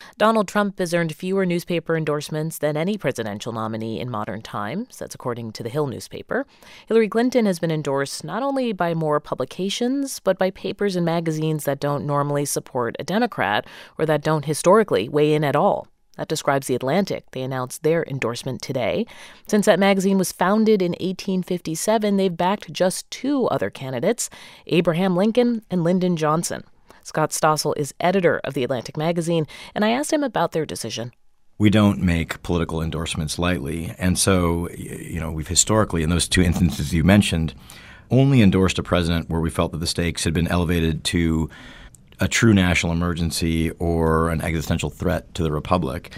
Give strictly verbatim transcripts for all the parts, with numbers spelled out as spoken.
Donald Trump has earned fewer newspaper endorsements than any presidential nominee in modern times. That's according to the Hill newspaper. Hillary Clinton has been endorsed not only by more publications, but by papers and magazines that don't normally support a Democrat or that don't historically weigh in at all. That describes The Atlantic. They announced their endorsement today. Since that magazine was founded in eighteen fifty-seven, they've backed just two other candidates, Abraham Lincoln and Lyndon Johnson. Scott Stossel is editor of The Atlantic magazine, and I asked him about their decision. We don't make political endorsements lightly. And so, you know, we've historically, in those two instances you mentioned, only endorsed a president where we felt that the stakes had been elevated to a true national emergency or an existential threat to the republic.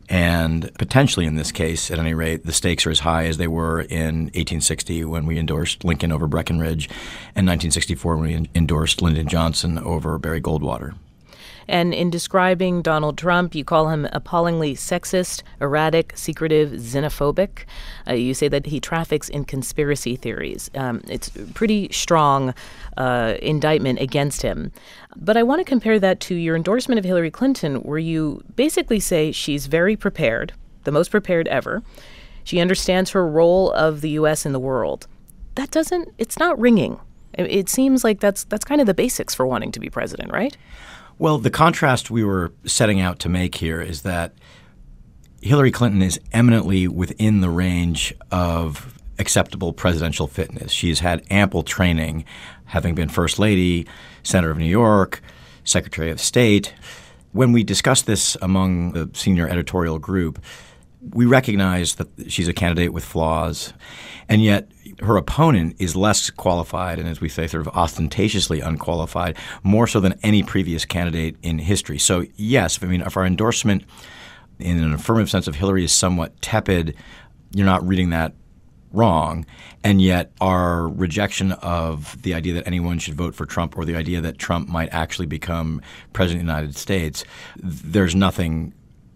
And potentially in this case, at any rate, the stakes are as high as they were in eighteen sixty when we endorsed Lincoln over Breckinridge and nineteen sixty-four when we endorsed Lyndon Johnson over Barry Goldwater. And in describing Donald Trump, you call him appallingly sexist, erratic, secretive, xenophobic. Uh, you say that he traffics in conspiracy theories. Um, it's a pretty strong uh, indictment against him. But I want to compare that to your endorsement of Hillary Clinton, where you basically say she's very prepared, the most prepared ever. She understands her role of the U S in the world. That doesn't, it's not ringing. It, it seems like that's that's kind of the basics for wanting to be president, right? Well, the contrast we were setting out to make here is that Hillary Clinton is eminently within the range of acceptable presidential fitness. She's had ample training, having been First Lady, Senator of New York, Secretary of State. When we discussed this among the senior editorial group, we recognize that she's a candidate with flaws, and yet her opponent is less qualified and, as we say, sort of ostentatiously unqualified, more so than any previous candidate in history. So, yes, I mean, if our endorsement in an affirmative sense of Hillary is somewhat tepid, you're not reading that wrong. And yet our rejection of the idea that anyone should vote for Trump or the idea that Trump might actually become president of the United States, there's nothing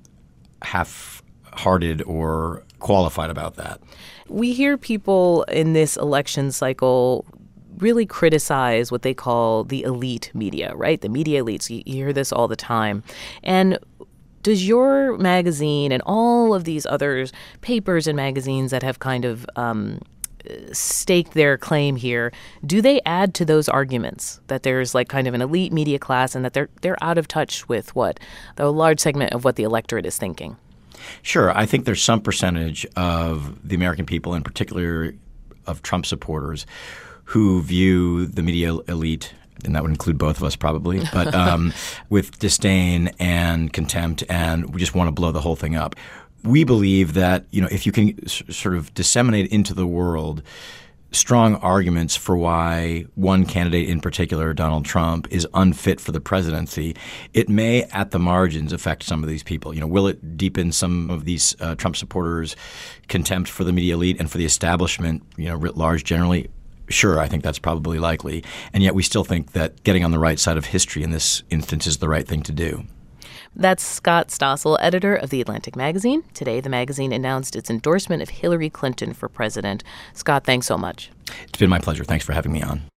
half-hearted or qualified about that. We hear people in this election cycle really criticize what they call the elite media, right? The media elites. You hear this all the time. And does your magazine and all of these other papers and magazines that have kind of um, staked their claim here, do they add to those arguments that there's like kind of an elite media class and that they're they're out of touch with what the large segment of what the electorate is thinking? Sure. I think there's some percentage of the American people, in particular of Trump supporters, who view the media elite, and that would include both of us probably, but um, with disdain and contempt, and we just want to blow the whole thing up. We believe that, you know, if you can s- sort of disseminate into the world strong arguments for why one candidate in particular, Donald Trump, is unfit for the presidency, it may at the margins affect some of these people. You know, will it deepen some of these uh, Trump supporters' contempt for the media elite and for the establishment, you know, writ large generally? Sure, I think that's probably likely. And yet we still think that getting on the right side of history in this instance is the right thing to do. That's Scott Stossel, editor of The Atlantic magazine. Today, the magazine announced its endorsement of Hillary Clinton for president. Scott, thanks so much. It's been my pleasure. Thanks for having me on.